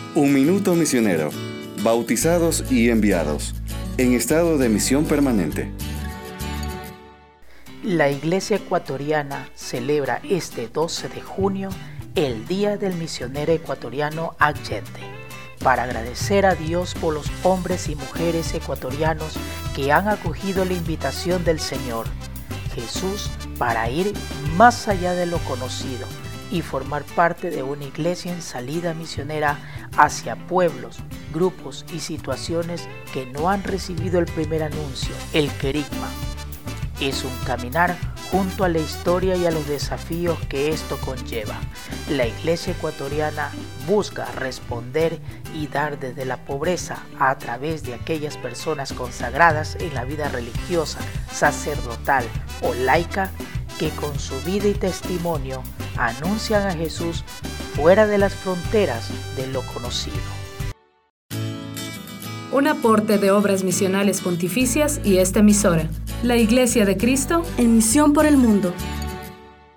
Un minuto misionero, bautizados y enviados, en estado de misión permanente. La Iglesia Ecuatoriana celebra este 12 de junio el Día del Misionero Ecuatoriano Allende, para agradecer a Dios por los hombres y mujeres ecuatorianos que han acogido la invitación del Señor Jesús para ir más allá de lo conocido y formar parte de una iglesia en salida misionera hacia pueblos, grupos y situaciones que no han recibido el primer anuncio, el querigma. Es un caminar junto a la historia y a los desafíos que esto conlleva. La Iglesia ecuatoriana busca responder y dar desde la pobreza a través de aquellas personas consagradas en la vida religiosa, sacerdotal o laica que con su vida y testimonio anuncian a Jesús fuera de las fronteras de lo conocido. Un aporte de Obras Misionales Pontificias y esta emisora, la Iglesia de Cristo en misión por el mundo.